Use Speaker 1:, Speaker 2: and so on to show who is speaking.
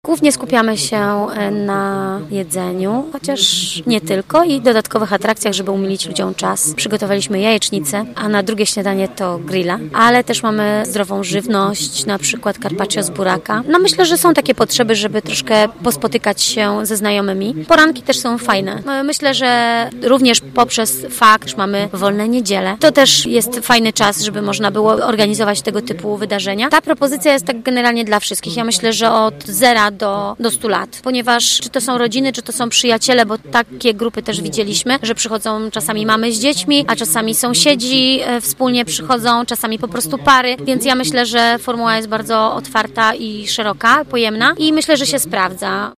Speaker 1: Głównie skupiamy się na jedzeniu, chociaż nie tylko, i dodatkowych atrakcjach, żeby umilić ludziom czas. Przygotowaliśmy jajecznicę, a na drugie śniadanie to grilla, ale też mamy zdrową żywność, na przykład carpaccio z buraka. No myślę, że są takie potrzeby, żeby troszkę pospotykać się ze znajomymi. Poranki też są fajne. Myślę, że również poprzez fakt, że mamy wolne niedziele, to też jest fajny czas, żeby można było organizować tego typu wydarzenia. Ta propozycja jest tak generalnie dla wszystkich. Ja myślę, że od 0 do 100 lat, ponieważ czy to są rodziny, czy to są przyjaciele, bo takie grupy też widzieliśmy, że przychodzą czasami mamy z dziećmi, a czasami sąsiedzi wspólnie przychodzą, czasami po prostu pary, więc ja myślę, że formuła jest bardzo otwarta i szeroka, pojemna i myślę, że się sprawdza.